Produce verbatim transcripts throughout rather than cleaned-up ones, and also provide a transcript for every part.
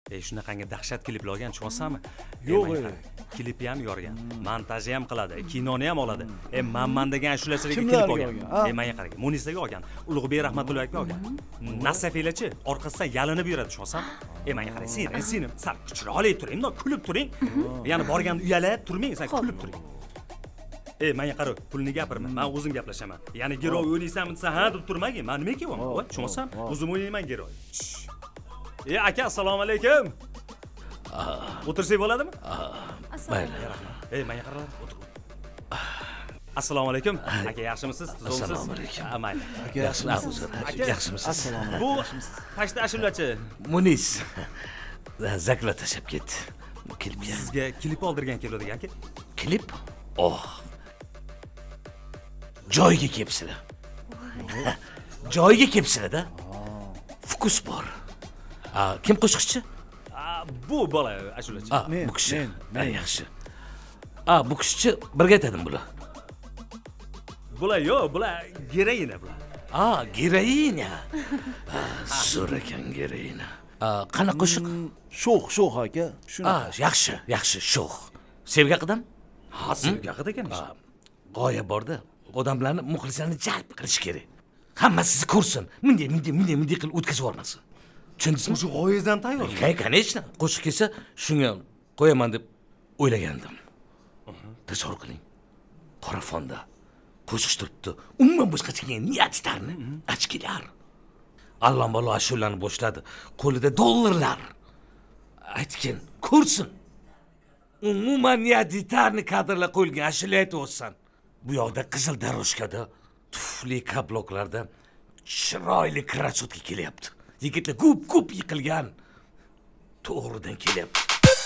E shunaqangi dahshat kliplar olgan, tushunsanmi? Yo'q, klipi ham yorgan, montaji ham qiladi, kinoni ham oladi. E manman degan ashulachilarga klip olgan. E menga qarang, Munisaga olgan, Ulug'bek Rahmatullayevga olgan. Nasafilachi orqasidan yalinib yuradi, tushunsanmi? E menga qarang, sen, senim, sal chiroyli turing, kulib turing. Ya'ni borganda uyalib turmang, sen kulib turing. E menga qara, pulni gapirma. Men o'zim gaplashaman. Ya'ni giroy o'ynaysanmi desa, ha deb turmagin. Men nima kelyapman? Voy, tushunsanmi? O'zim o'ynayman giroy. E aka, assalomu alaykum. O'tirsak bo'ladimi? Mayli. Ey, menga qara, o'tir. Assalomu alaykum. Aka, yaxshimisiz? Tuzumsiz? Assalomu alaykum. Mayli. Aka, yaxshimisiz? Yaxshimisiz? Assalomu alaykum. Bu tashda ashulachi Munis. Zakla tashab ketdi. Klipga. Sizga klip oldirgan keladi aka. Klip? Oh. Joyiga kelibsizlar. Joyiga kelibsizlar-da. Fokus bor. A, kim qo'shiqchi? A, bu bola ashulachi. A, bu kishi. Men, yaxshi. A, bu kishi birga aytadim bular. Bular yo'q, bular geroina bular. A, geroina. Zo'r ekan geroina. A, qana qo'shiq? Sho'x, sho'x aka. A, yaxshi, yaxshi, sho'x. Sevgi haqidami? Ha, sevgi haqida ekan. G'oya borda. Odamlarni, muxlislarni jalb qilish kerak. Hammasi sizni ko'rsin. Bunday, bunday, bunday, bunday qilib o'tkazib yubormasin. Tushundingizmi? Shu g'oyazdan tayyor. Hay, конечно. Qo'shiq kelsa, shunga qo'yaman deb o'ylagandim. Tasavvur qiling. Qora fonda qo'shiq turibdi. Umuman boshqacha kelgan niyatlarni achkilar. Allambalo ashulani boshladi. Qo'lida dollarlar. Aytgin, ko'rsin. Umuman niyatlarni kadrlar qo'yilgan ashula aytib bu yoqda qizil daroshkada tufli kabloklarda chiroyli krachotka kelyapti. Yigitlar ko'p-ko'p yiqilgan. To'g'ridan kelyapti.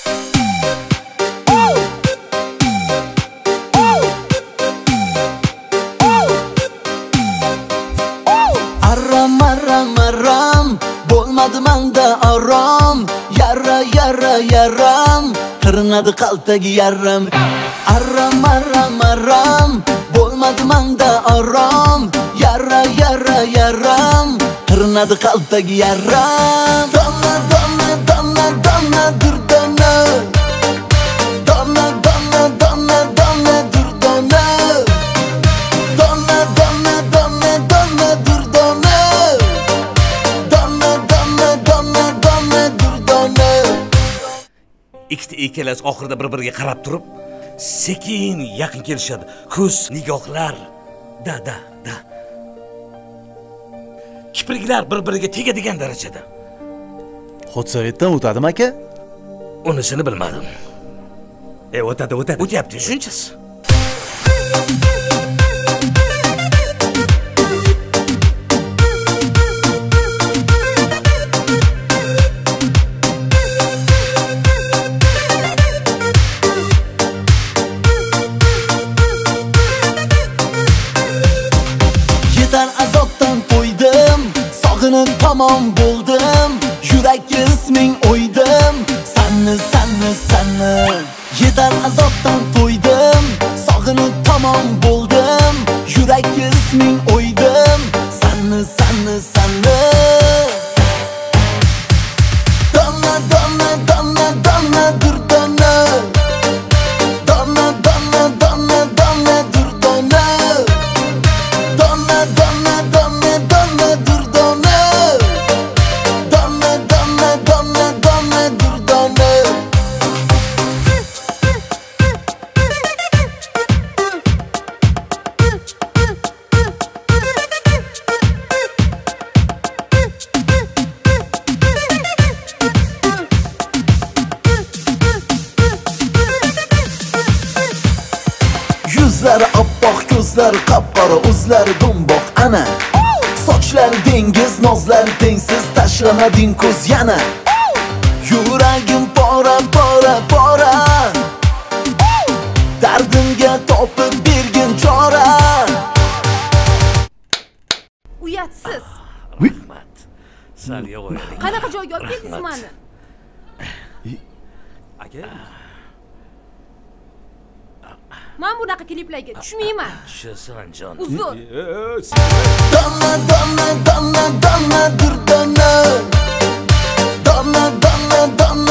Aram aram aram bo'lmadi menda aram. Yarra yarra yaram tirnadi qaltagi yaram. Aram aram aram bo'lmadi menda aram. Yarra yarra yaram tirnadi qaltagi yaram. Donna donna donna donna durdona. Donna donna donna donna durdona. Donna donna donna donna durdona. Donna donna donna donna durdona. Ikkita ikkalasi oxirida bir-biriga qarab turib, sekin yaqin kelishadi. Ko'z, nigohlar. Da da da. Kipriklar bir-biriga tegadigan darajada. Xotsovetdan o'tadimi aka? Unisini bilmadim. E, o'tadi, o'tadi. O'tyapti, shunchasi. Yetar azobdan to'ydim, sog'inib tamom bo'ldim. Yurakka isming o'ydim, sanni sanni sanni. Yetar azobdan to'ydim, sog'inib tamom bo'ldim. Yurakka isming o'ydim, sanni sanni sanni. Donna donna donna donna durdona. Donna donna donna donna durdona. Donna donna donna donna durdona. Donna donna donna donna durdona. Yuzlari oppoq, ko'zlari qop-qora, o'zlari do'mboq ana. Sochlari dengiz, nozlari tengsiz, tashlamading ko'z yana. Yuragim pora pora pora. Dardimga topib bergin chora. Uyatsiz. Rahmat. Sal yo'g'oylik. Qanaqa joyga olib keldingiz meni? Aka, Men bunaqa kliplarga tushmayman. Tushasan jon. Uzr. Donna donna donna donna durdona. Donna donna donna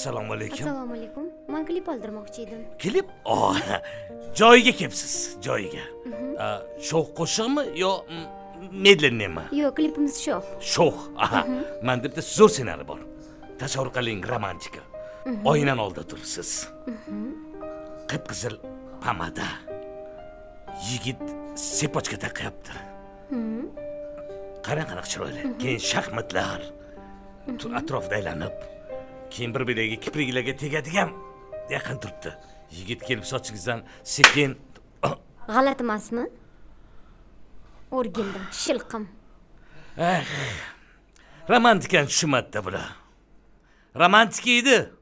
assalomu alaykum. Assalomu alaykum. Men klip oldirmoqchi edim. Klip? Oh, joyiga kelibsiz, joyiga. Sho'x qo'shiqmi yo medleniymi? Yo'q, klipimiz sho'x. Sho'x. Aha. Menda bitta zo'r ssenariy bor. Tasavvur qiling, romantika. Oynan oldida turibsiz. Qip-qizil pomada. Yigit sepochka taqyapti. Qarang qanaqa chiroyli. Keyin shaxmatlar atrofda aylanib, keyin bir-biriga kipriklarga tegadigan yaqin turibdi. Yigit kelib sochingizdan sekin G'alati emasmi? O'rgildim, shilqim. Eh. Romantikani tushunmadi bular. Romantika edi.